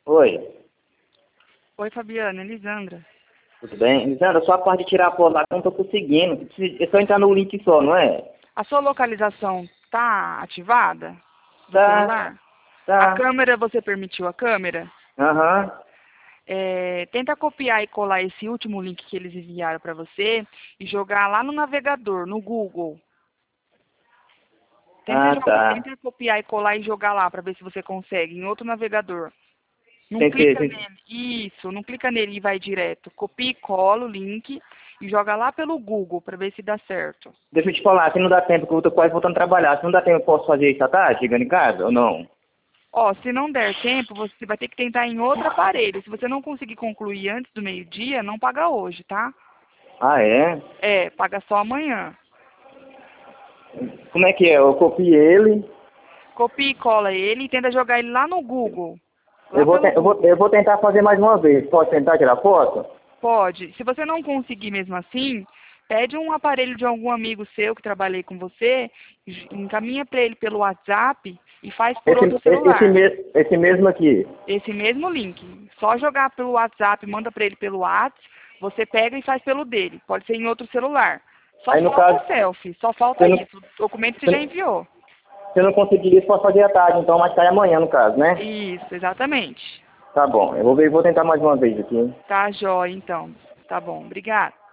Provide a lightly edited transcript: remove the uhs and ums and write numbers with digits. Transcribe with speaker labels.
Speaker 1: Oi,
Speaker 2: Oi, Fabiana, Elisandra.
Speaker 1: tudo bem? Lisandra, só a parte de tirar a foto lá que eu não tô conseguindo. É só entrar no link só, não é?
Speaker 2: A sua localização tá ativada do
Speaker 1: Tá,
Speaker 2: celular? A
Speaker 1: tá.
Speaker 2: câmera, você permitiu a câmera?
Speaker 1: Aham.
Speaker 2: Tenta copiar e colar esse último link que eles enviaram para você e jogar lá no navegador, no Google.
Speaker 1: Ah, tá.
Speaker 2: Tenta copiar e colar e jogar lá para ver se você consegue, em outro navegador. Não
Speaker 1: Tentei,
Speaker 2: clica
Speaker 1: tentei.
Speaker 2: nele. Isso, não clica nele e vai direto. Copia e cola o link e joga lá pelo Google para ver se dá certo.
Speaker 1: Deixa eu te falar, se não dá tempo, que eu tô quase voltando a trabalhar. Se não dá tempo, eu posso fazer isso à tarde, chegando em casa, ou não?
Speaker 2: Ó, se não der tempo, você vai ter que tentar em outro aparelho. Se você não conseguir concluir antes do meio-dia, não paga hoje, tá?
Speaker 1: Ah, é?
Speaker 2: Paga só amanhã.
Speaker 1: Como é que é? Eu copiei ele.
Speaker 2: Copia e cola ele e tenta jogar ele lá no Google.
Speaker 1: Eu
Speaker 2: Lá
Speaker 1: vou,
Speaker 2: pelo
Speaker 1: te- eu vou,
Speaker 2: Google.
Speaker 1: eu vou tentar fazer mais uma vez. Pode tentar tirar foto?
Speaker 2: Pode. Se você não conseguir mesmo assim, pede um aparelho de algum amigo seu que trabalhei com você, encaminha para ele pelo WhatsApp e faz por
Speaker 1: Esse,
Speaker 2: outro
Speaker 1: esse,
Speaker 2: celular.
Speaker 1: esse mesmo aqui.
Speaker 2: Esse mesmo link. Só jogar pelo WhatsApp, manda para ele pelo WhatsApp, você pega e faz pelo dele. Pode ser em outro celular. Só
Speaker 1: Aí, no caso,
Speaker 2: falta selfie, só
Speaker 1: se
Speaker 2: falta
Speaker 1: eu não,
Speaker 2: isso. O documento você
Speaker 1: se eu
Speaker 2: já
Speaker 1: não
Speaker 2: enviou.
Speaker 1: se eu não conseguir isso, posso fazer à tarde, então, mas sai amanhã, no caso, né?
Speaker 2: Isso, exatamente.
Speaker 1: Tá bom, vou tentar mais uma vez aqui.
Speaker 2: Tá, jóia, então. Tá bom, obrigada.